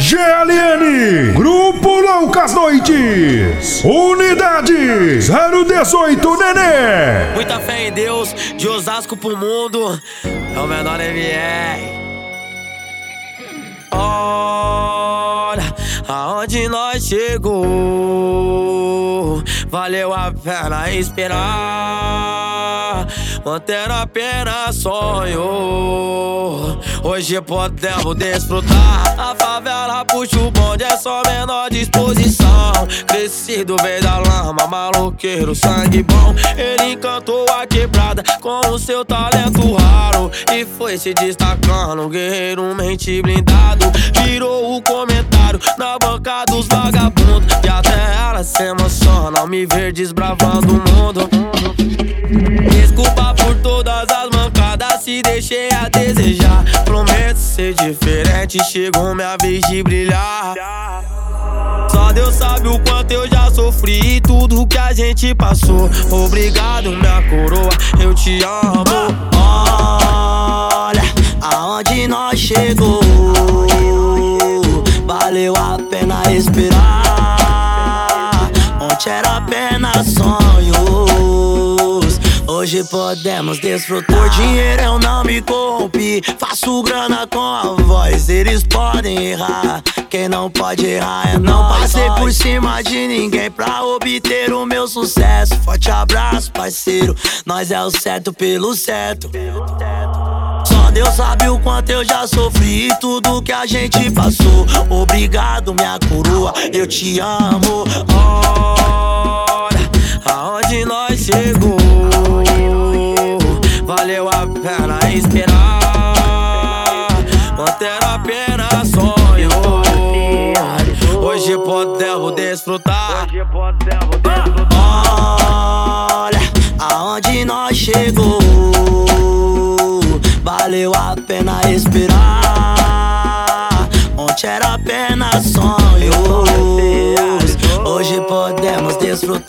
GLN, Grupo Loucas Noites, Unidade 018 Nenê. Muita fé em Deus, de Osasco pro mundo, é o menor MR. Olha aonde nós chegou, valeu a pena esperar, manter apenas sonho. Hoje podemos desfrutar, a favela puxa o bonde, é só menor disposição. Crescido veio da lama, maloqueiro, sangue bom. Ele encantou a quebrada com o seu talento raro e foi se destacando, guerreiro mente blindado. Virou o comentário na banca dos vagabundos, e até ela se emociona ao me ver desbravando o mundo. Desculpa por todas as mancadas, se deixei a desejar. Prometo ser diferente, chegou minha vez de brilhar. Só Deus sabe o quanto eu já sofri e tudo que a gente passou. Obrigado, minha coroa, eu te amo. Olha aonde nós chegou, valeu a pena esperar. Ontem era apenas sonhos, hoje podemos desfrutar. Por dinheiro eu não me corrompi, faço grana com a voz. Eles podem errar, quem não pode errar é não. Passei por cima de ninguém pra obter o meu sucesso. Forte abraço, parceiro, nós é o certo pelo certo. Só Deus sabe o quanto eu já sofri e tudo que a gente passou. Obrigado, minha coroa, eu te amo. Olha aonde nós chegou, valeu a pena esperar, manter apenas sonho. Hoje podemos desfrutar. Olha aonde nós chegou, valeu a pena esperar. Ontem era apenas sonhos, hoje podemos desfrutar.